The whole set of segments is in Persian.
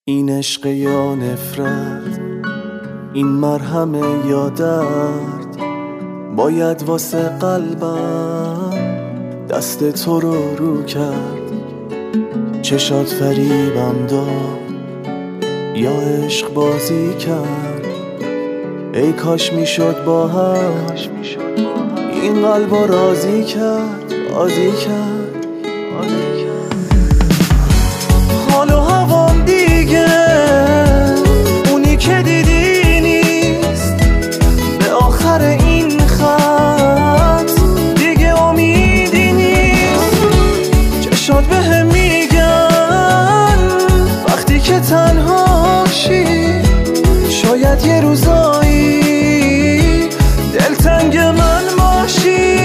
این عشق یا نفرت، این مرهم یا درد، باید واسه قلبم دست تو رو کرد. چشات فریبم داد یا عشق بازی کرد، ای کاش میشد با هم این قلبو راضی کرد. حال و هوام دیگه اونی که دیدی نیست، به آخر این خط دیگه امیدی نیست. چشات بهم میگن وقتی که تنهاشی، شاید یه روزایی دلتنگ من باشی.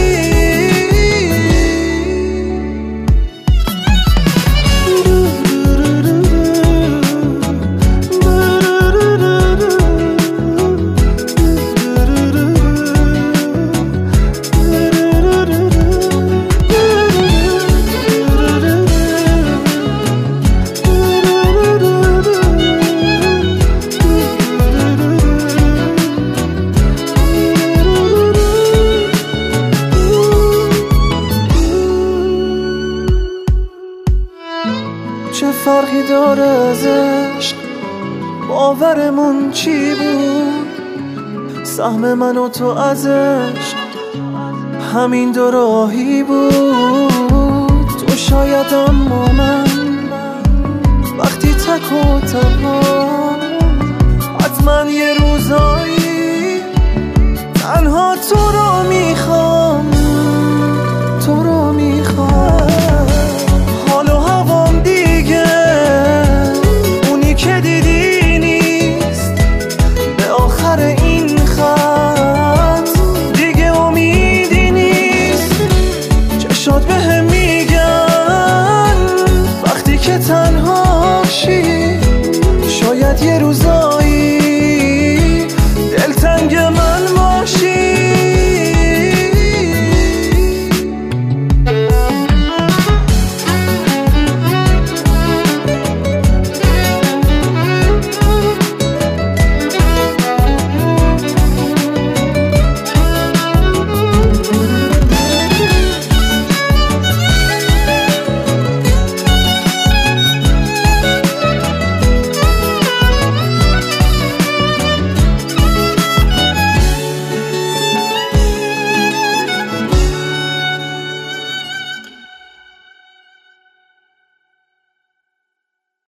چه فرقی داره از عشق؟ باورمون چی بود؟ سهم من و تو از عشق همین دو راهی بود. تو شاید اما من وقتی تک و تنها حتما یه